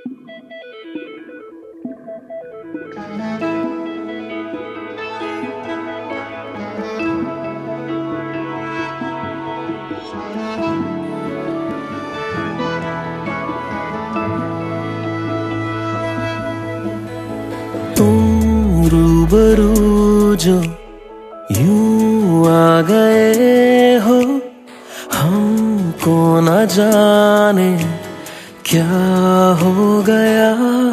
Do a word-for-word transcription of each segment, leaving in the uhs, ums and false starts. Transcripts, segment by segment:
तुम रूबरू जो यूं आ गए हो, हमको न जाने क्या हो गया।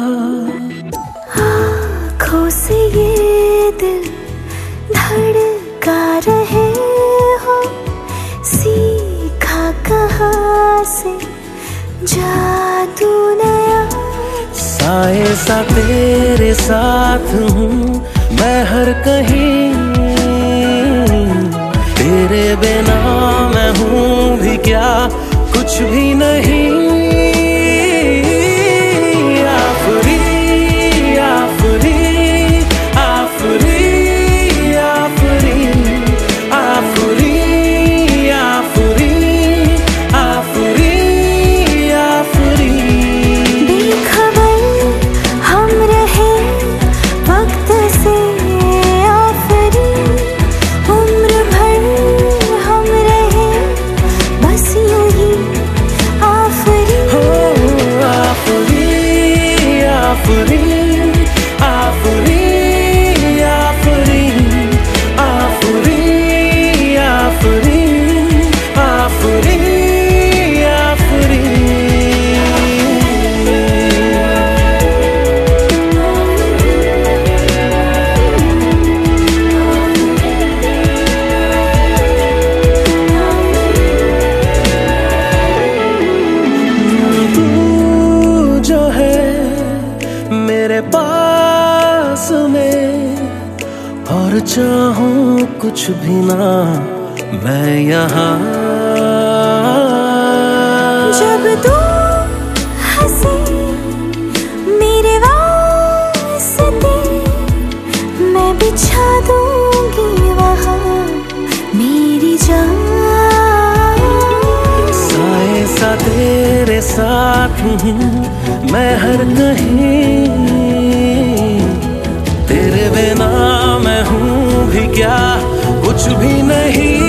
आँखों से ये दिल धड़का रहे हो, सीखा कहाँ से जादू नया। साए सा तेरे साथ हूँ मैं हर कहीं, तेरे बिना मैं हूँ भी क्या, कुछ भी नहीं। आफरी आफरी आफरी आफरी आफरी आफरी आफरी आफरी। बेखबर हम रहे वक्त से आफरी, उम्र भर हम रहे बस यूं ही आफरी। हो आफरी आफरी आफरी आफरी आफरी आफरी आफरी आफरी। तू जो है मेरे पास में, और चाहूं कुछ भी ना मैं यहाँ। जब तू हंसे मेरे वास्ते, मैं बिछा दूंगी वहाँ मेरी जान। साए सा तेरे साथ हूँ मैं हर कहीं, तेरे बिना मैं हूँ भी क्या, कुछ भी नहीं।